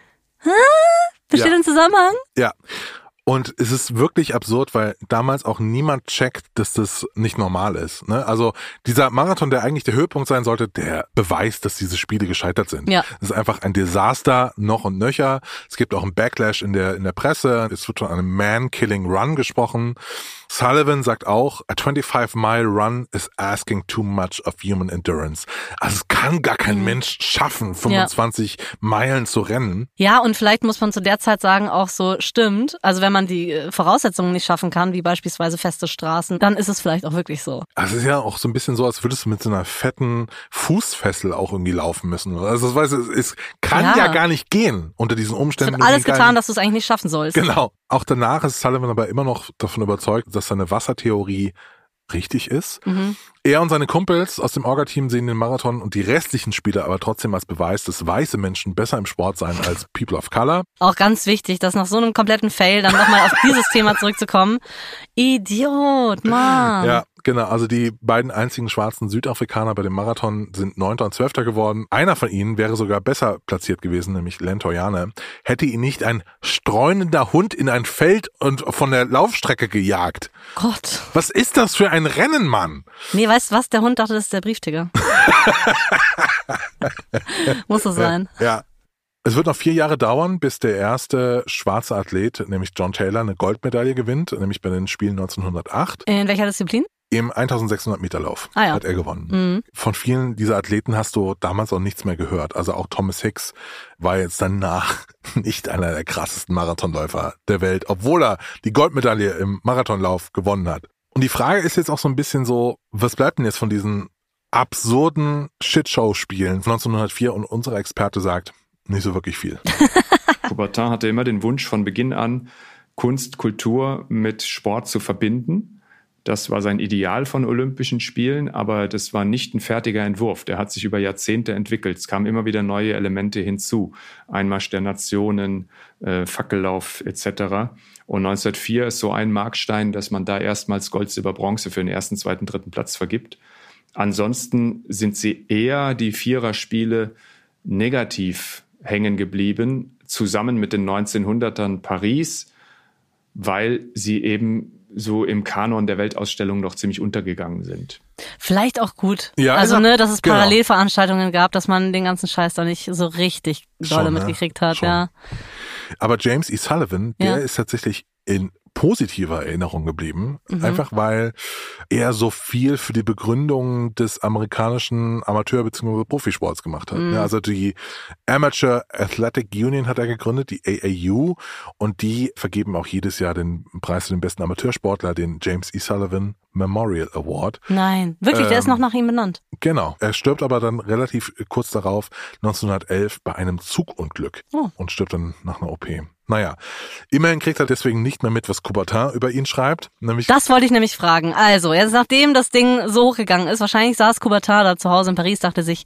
Besteht ein Zusammenhang?
Ja. Und es ist wirklich absurd, weil damals auch niemand checkt, dass das nicht normal ist. Ne? Also dieser Marathon, der eigentlich der Höhepunkt sein sollte, der beweist, dass diese Spiele gescheitert sind. Ja. Es ist einfach ein Desaster, noch und nöcher. Es gibt auch einen Backlash in der Presse. Es wird von einem Man-Killing-Run gesprochen. Sullivan sagt auch, a 25-mile run is asking too much of human endurance. Also es kann gar kein Mensch schaffen, 25 Meilen zu rennen.
Ja, und vielleicht muss man zu der Zeit sagen, auch so stimmt. Also wenn man die Voraussetzungen nicht schaffen kann, wie beispielsweise feste Straßen, dann ist es vielleicht auch wirklich so.
Also es ist ja auch so ein bisschen so, als würdest du mit so einer fetten Fußfessel auch irgendwie laufen müssen. Also das weißt du, es kann ja gar nicht gehen unter diesen Umständen.
Es wird alles getan, dass du es eigentlich nicht schaffen sollst.
Genau. Auch danach ist Sullivan aber immer noch davon überzeugt, dass seine Wassertheorie richtig ist. Mhm. Er und seine Kumpels aus dem Orga-Team sehen den Marathon und die restlichen Spieler aber trotzdem als Beweis, dass weiße Menschen besser im Sport seien als People of Color.
Auch ganz wichtig, dass nach so einem kompletten Fail dann nochmal auf dieses Thema zurückzukommen. Idiot, Mann.
Ja, genau. Also die beiden einzigen schwarzen Südafrikaner bei dem Marathon sind 9. und 12. geworden. Einer von ihnen wäre sogar besser platziert gewesen, nämlich Len Toyane. Hätte ihn nicht ein streunender Hund in ein Feld und von der Laufstrecke gejagt.
Gott.
Was ist das für ein Rennen, Mann?
Nee, weißt du was? Der Hund dachte, das ist der Brieftiger. Muss so sein.
Ja. Es wird noch 4 Jahre dauern, bis der erste schwarze Athlet, nämlich John Taylor, eine Goldmedaille gewinnt, nämlich bei den Spielen 1908.
In welcher Disziplin?
Im 1600 Meter Lauf hat er gewonnen. Mhm. Von vielen dieser Athleten hast du damals auch nichts mehr gehört. Also auch Thomas Hicks war jetzt danach nicht einer der krassesten Marathonläufer der Welt, obwohl er die Goldmedaille im Marathonlauf gewonnen hat. Und die Frage ist jetzt auch so ein bisschen so, was bleibt denn jetzt von diesen absurden Shitshow-Spielen 1904? Und unser Experte sagt, nicht so wirklich viel.
Coubertin hatte immer den Wunsch von Beginn an, Kunst, Kultur mit Sport zu verbinden. Das war sein Ideal von Olympischen Spielen, aber das war nicht ein fertiger Entwurf. Der hat sich über Jahrzehnte entwickelt. Es kamen immer wieder neue Elemente hinzu. Einmarsch der Nationen, Fackellauf etc. Und 1904 ist so ein Markstein, dass man da erstmals Gold, Silber, Bronze für den ersten, zweiten, dritten Platz vergibt. Ansonsten sind sie eher die Viererspiele negativ hängen geblieben, zusammen mit den 1900ern Paris, weil sie eben so im Kanon der Weltausstellung noch ziemlich untergegangen sind.
Vielleicht auch gut.
Ja,
also, dass es
genau.
Parallelveranstaltungen gab, dass man den ganzen Scheiß da nicht so richtig dolle mitgekriegt hat.
Schon.
Ja.
Aber James E. Sullivan, der ist tatsächlich in positiver Erinnerung geblieben, einfach weil er so viel für die Begründung des amerikanischen Amateur- bzw. Profisports gemacht hat. Ja, also die Amateur Athletic Union hat er gegründet, die AAU, und die vergeben auch jedes Jahr den Preis für den besten Amateursportler, den James E. Sullivan Memorial Award.
Nein, wirklich, der ist noch nach ihm benannt.
Genau. Er stirbt aber dann relativ kurz darauf, 1911, bei einem Zugunglück und stirbt dann nach einer OP. Naja, immerhin kriegt er deswegen nicht mehr mit, was Coubertin über ihn schreibt. Nämlich
Das wollte ich nämlich fragen. Also, jetzt nachdem das Ding so hochgegangen ist, wahrscheinlich saß Coubertin da zu Hause in Paris, dachte sich,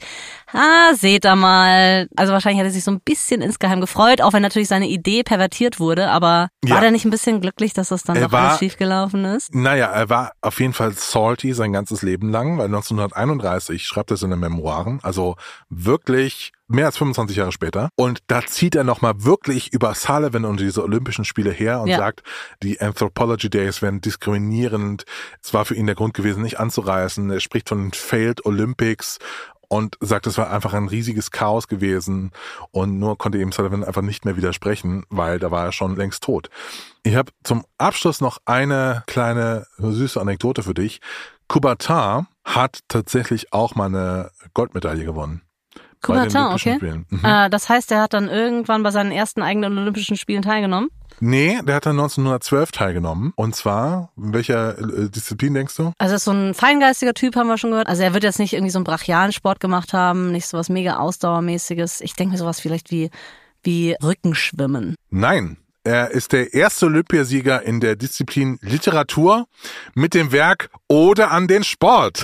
seht ihr mal. Also wahrscheinlich hat er sich so ein bisschen insgeheim gefreut, auch wenn natürlich seine Idee pervertiert wurde. Aber war der nicht ein bisschen glücklich, dass das dann doch alles schiefgelaufen ist?
Naja, er war auf jeden Fall salty sein ganzes Leben lang, weil 1931 schreibt er seine Memoiren, also wirklich mehr als 25 Jahre später. Und da zieht er nochmal wirklich über Sullivan und diese Olympischen Spiele her und sagt, die Anthropology Days wären diskriminierend. Es war für ihn der Grund gewesen, nicht anzureißen. Er spricht von Failed Olympics und sagt, es war einfach ein riesiges Chaos gewesen. Und nur konnte eben Sullivan einfach nicht mehr widersprechen, weil da war er schon längst tot. Ich habe zum Abschluss noch eine kleine süße Anekdote für dich. Coubertin hat tatsächlich auch mal eine Goldmedaille gewonnen.
Coubertin, okay. Das heißt, er hat dann irgendwann bei seinen ersten eigenen Olympischen Spielen teilgenommen?
Nee, der hat dann 1912 teilgenommen. Und zwar, in welcher Disziplin denkst du?
Also ist so ein feingeistiger Typ, haben wir schon gehört. Also er wird jetzt nicht irgendwie so einen brachialen Sport gemacht haben, nicht so was mega Ausdauermäßiges. Ich denke mir sowas vielleicht wie Rückenschwimmen.
Nein. Er ist der erste Olympiasieger in der Disziplin Literatur mit dem Werk Ode an den Sport.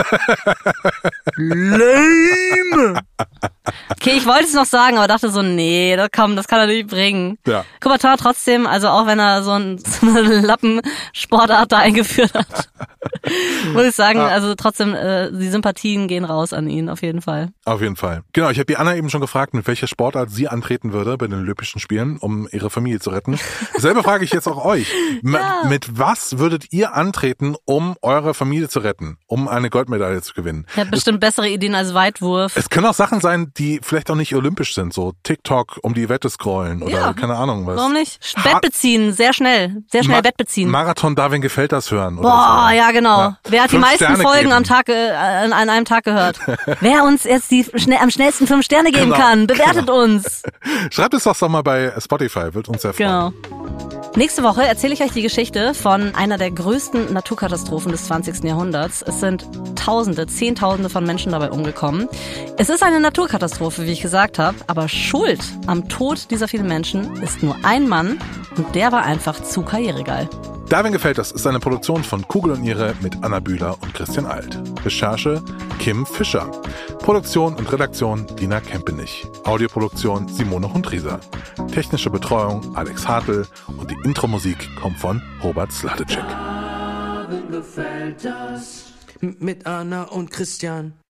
Lame! Okay, ich wollte es noch sagen, aber dachte so, nee, das kann er nicht bringen.
Ja.
Coubertin trotzdem, also auch wenn er so eine Lappensportart da eingeführt hat, muss ich sagen, also trotzdem, die Sympathien gehen raus an ihn, auf jeden Fall.
Auf jeden Fall. Genau, ich habe die Anna eben schon gefragt, mit welcher Sportart sie antreten würde bei den Olympischen Spielen, um ihre Familie zu retten. Selber frage ich jetzt auch euch. Mit was würdet ihr antreten, um eure Familie zu retten, um eine Goldmedaille zu gewinnen?
Ich habe bestimmt bessere Ideen als Weitwurf.
Es können auch Sachen sein, die vielleicht auch nicht olympisch sind, so TikTok um die Wette scrollen oder keine Ahnung was.
Warum nicht? Bett beziehen, sehr schnell Bett beziehen.
Marathon Darwin gefällt das hören. Oder
Boah,
so.
Ja genau. Ja. Wer hat die meisten
Sterne
Folgen
geben.
an einem Tag gehört? Wer uns jetzt am schnellsten 5 Sterne geben kann, bewertet uns.
Schreibt es doch mal bei Spotify, wird uns sehr freuen.
Genau. Nächste Woche erzähle ich euch die Geschichte von einer der größten Naturkatastrophen des 20. Jahrhunderts. Es sind Zehntausende von Menschen dabei umgekommen. Es ist eine Naturkatastrophe, wie ich gesagt habe, aber Schuld am Tod dieser vielen Menschen ist nur ein Mann und der war einfach zu karrieregeil.
Darwin gefällt das ist eine Produktion von Kugel und Niere mit Anna Bühler und Christian Alt. Recherche Kim Fischer. Produktion und Redaktion Dina Kempenich. Audioproduktion Simone Hundrieser. Technische Betreuung Alex Hartl und die Intro-Musik kommt von Robert Sladecek.
Gefällt das mit Anna und Christian.